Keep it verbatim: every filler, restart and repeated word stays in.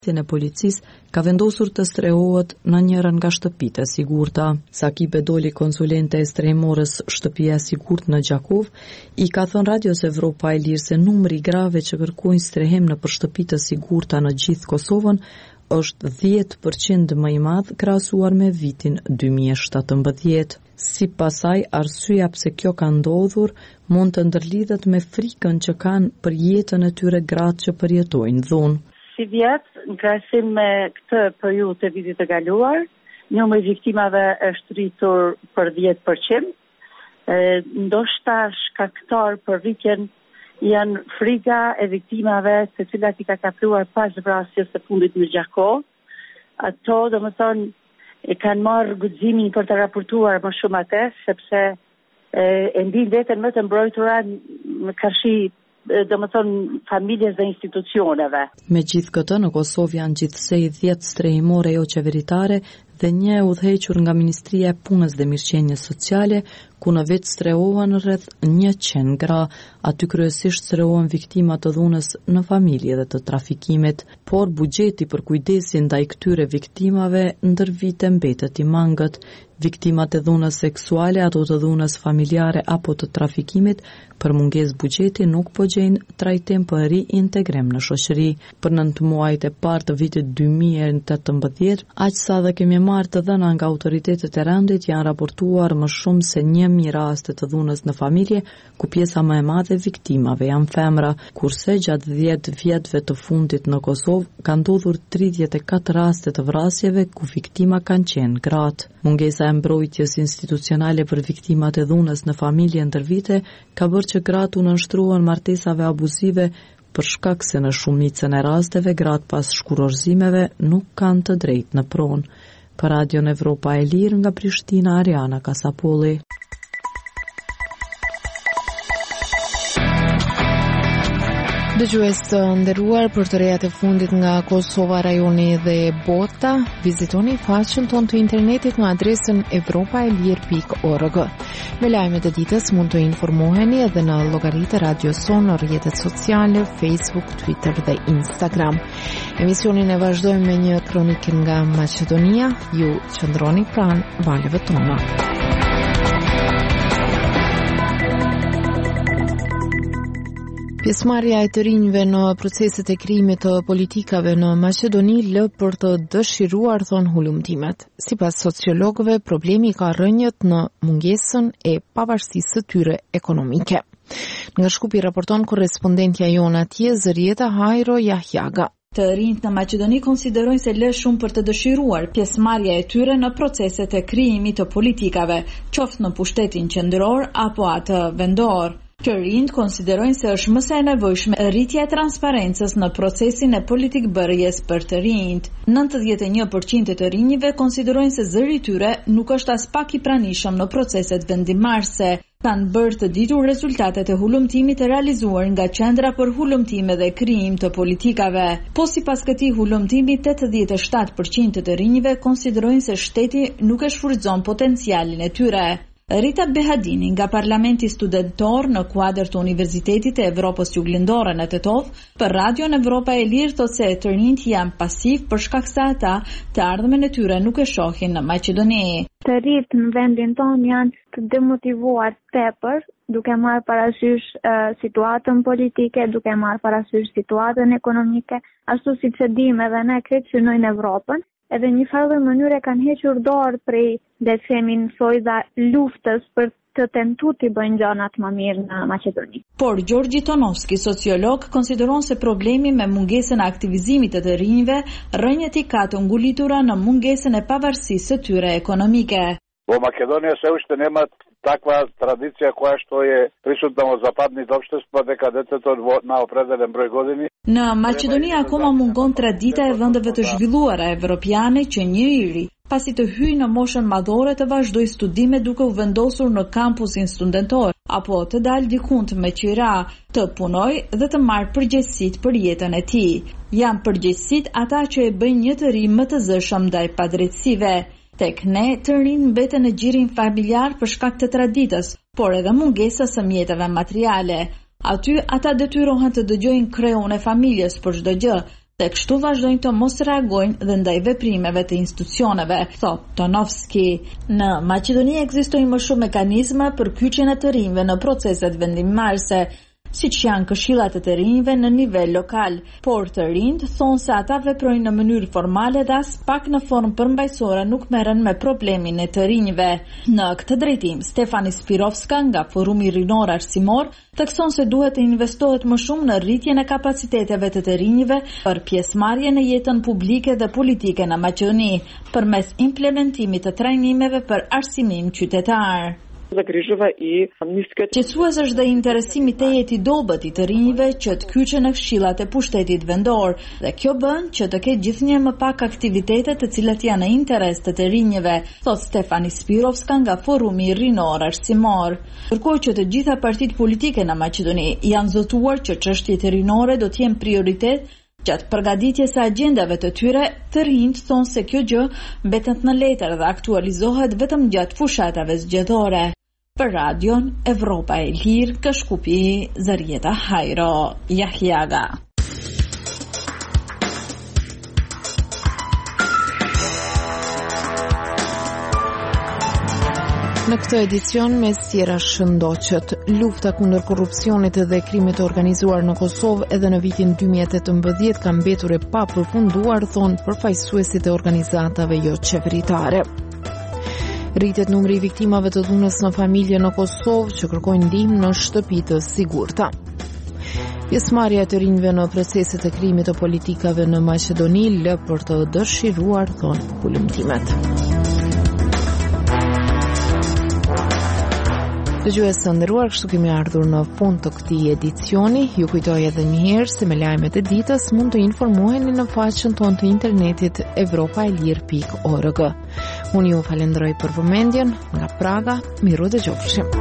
e policisë ka vendosur të strehohet në njëra nga shtëpitë e sigurta. Saki Bedoli, konsulente e strehimorës Shtëpia e Sigurt në Gjakov, i ka thënë Radios Evropa e Lirë se numri i grave që kërkojnë strehim në për shtëpitë të sigurta në gjithë Kosovën është dhjetë përqind më i madh krahasuar me vitin dy mijë e shtatëmbëdhjetë. Sipas saj, arsyeja pse kjo ka ndodhur mund të ndërlidhet me frikën që kanë për jetën e tyre gratë që përjetojnë dhunë. Si vjetë, në krahasim me këtë periudhë të vitit të kaluar, numri i viktimave është rritur për dhjetë përqind. Ndoshta shkaktar për rritjen janë frika e viktimave të cilat i ka kapluar pas vrasjes së fundit në Gjakov. Ato, domethënë, e kanë marrë guximin për të raportuar më shumë atë, sepse e, e ndin veten më të mbrojtura në karshi domethënë familjes dhe institucioneve. Me gjithë këtë, në Kosovë janë gjithsej dhjetë strehimore jo qeveritare dhe një e udhëhequr nga Ministria e Punës dhe Mirëqenies Sociale, ku në vetë strehohen rreth njëqind gra. Aty kryesisht strehohen viktima të dhunës në familje dhe të trafikimit, por buxheti për kujdesin ndaj këtyre viktimave ndër vite mbetet i mangët. Viktimat e dhunës seksuale, ato të dhunës familjare apo të trafikimit, për mungesë buxheti nuk po gjejnë trajtim për riintegrim në shoqëri. Për nëntë muajt e parë të vitit dy mijë e tetëmbëdhjetë, aq sa dhe kemi marrë të dhëna nga autoritetet e rendit, janë raportuar më shumë se një mijë raste të dhunës në familje, ku pjesa më e madhe viktimave janë femra, kurse gjatë dhjetë vjetëve të fundit në Kosovë ka ndodhur tridhjetë e katër raste të vrasjeve ku viktima kanë qenë gratë. Mungesa e mbrojtjes institucionale për viktimat e dhunës në familje ndër vite ka bërë që gratë u nënshtruan martesave abuzive për shkak se në shumicën e rasteve gratë pas shkurorzimeve nuk kanë të drejtë në pronë. Për Radion Evropa e Lirë nga Prishtina, Ariana Kasapolli. Dëgjues të nderuar, për të rejat e fundit nga Kosova, rajoni dhe bota, vizitoni faqen tonë të internetit në adresën evropaelir pikë org. Me lajmet e ditës mund të informoheni edhe në llogaritë Radio Son në rrjetet sociale, Facebook, Twitter dhe Instagram. Emisionin e vazhdojmë me një kronikë nga Maqedonia. Ju qëndroni pranë valeve tona. Pjesëmarrja e të rinjve në proceset e krijimit të politikave në Maqedoni lë për të dëshiruar, thon hulumtimet. Sipas sociologëve, problemi ka rënjët në mungesën e pavarësisë së tyre ekonomike. Nga Shkupi raporton korrespondentja jona atje, Zërieta Hajro Jahjaga. Të rinjt në Maqedoni konsiderojnë se lë shumë për të dëshiruar pjesëmarrja e tyre në proceset e krijimit të politikave, qoftë në pushtetin qendror apo atë vendor. Të rinjt konsiderojnë se është më së nevojshme rritja e transparencës në procesin e politikbërjes për të rinjt. nëntëdhjetë e një përqind të rinjve konsiderojnë se zëri i tyre nuk është as pak i pranishëm në proceset vendimarrëse. Kanë bërë të ditur rezultatet e hulumtimit e realizuar nga Qendra për Hulumtime dhe Krijim të Politikave. Po sipas këtij hulumtimi, tetëdhjetë e shtatë përqind të rinjve konsiderojnë se shteti nuk e shfrytëzon potencialin e tyre. Rita Behadini nga Parlamenti Studentor në kuadër të Universitetit e Evropës Juglindore në Tetov, për Radion Evropa e Lirë thotë se të rinjt janë pasiv për shkak se ata të ardhmen e tyre nuk e shohin në Maqedoni. Të rinjt në vendin tonë janë të demotivuar tepër, duke marrë parasysh uh, situatën politike, duke marrë parasysh situatën ekonomike, ashtu siç e dimë edhe ne këtë synojnë Evropën. Edhe një farë mënyre kanë hequr dorë prej, le të themi, thojza luftës për të tentuar të bëjnë gjanat më mirë në Maqedoni. Por Gjorgji Tonovski, sociolog, konsideron se problemi me mungesën e aktivizimit të të rinjve rënjët i ka të ngulitura në mungesën e pavarësisë së tyre ekonomike. Во Македонија се уште нема таква традиција која што е присутна во западните општества дека детето на определен број години. Në Maqedoni akoma mungon tradita e vendeve të zhvilluara evropiane që një i ri, pasi të hyjë në moshën madhore, të vazhdojë studime duke u vendosur në kampusin studentor, apo të dalë dikund me qira, të punojë dhe të marrë përgjegjësitë për jetën e tij. Janë përgjegjësitë ata që e bëjnë një të ri më të zëshëm ndaj padrejtësive. Tek ne, të rinj mbeten në gjirin familjar për shkak të traditës, por edhe mungesës së mjeteve materiale. Aty ata detyrohen të dëgjojnë kreun e familjes për çdo gjë dhe kështu vazhdojnë të mos reagojnë dhe ndaj veprimeve të institucioneve, thot Tonovski. Në Maqedoni ekzistojnë më shumë mekanizma për kyçjen e të rinjve në proceset vendimmarrëse, siç janë këshillat e të rinjve në nivel lokal, por të rinjt thonë se ata veprojnë në mënyrë formale dhe as pak në formë përmbajtësore nuk merren me problemin e të rinjve. Në këtë drejtim, Stefani Spirovska nga Forumi Rinor Arsimor thekson se duhet të investohet më shumë në rritjen e kapaciteteve të të rinjve për pjesëmarrje në jetën publike dhe politike në Maqedoni, përmes implementimit të trajnimeve për arsimim qytetar. Qetësues është dhe interesimi tejet i dobët i të rinjve që të kyçen në këshillat e pushtetit vendor, dhe kjo bën që të ketë gjithnjë më pak aktivitete të cilat janë në interes të të rinjve, thot Stefani Spirovska nga Forumi Rinor Arsimor. Ndërkohë që të gjitha partitë politike në Maqedoni janë zotuar që çështjet rinore do të jenë prioritet gjatë përgatitjes së agjendave të tyre, të rinjt thonë se kjo gjë mbetet në letër dhe aktualizohet vetëm gjatë fushatave zgjedhore. Për radion Evropa e Lirë, Këshkupi, Zarieta Hajro, Jahjaga. Në këtë edicion me sjera shëndoqët, lufta kundër korrupsionit dhe krimit të organizuar në Kosovë edhe në vitin dy mijë e tetëmbëdhjetë ka mbetur e papërfunduar, thonë përfaqësuesit e organizatave jo qeveritare. Rritet numri i viktimave të dhunës në familje në Kosovë që kërkojnë ndihmë në shtëpi të sigurta. Pjesëmarrja e të rinjve në proceset e krimit të politikave në Maqedoni lë për të dëshiruar, thonë hulumtimet. Dëgjues të nderuar, kështu kemi ardhur në fund të këtij edicioni. Ju kujtoj edhe një herë se me lajmet e ditës mund të informoheni në faqen tonë të internetit evropa e lir pikë org. Unë ju falenderoj për vëmendjen. Nga Praga, miru dëgjofshim.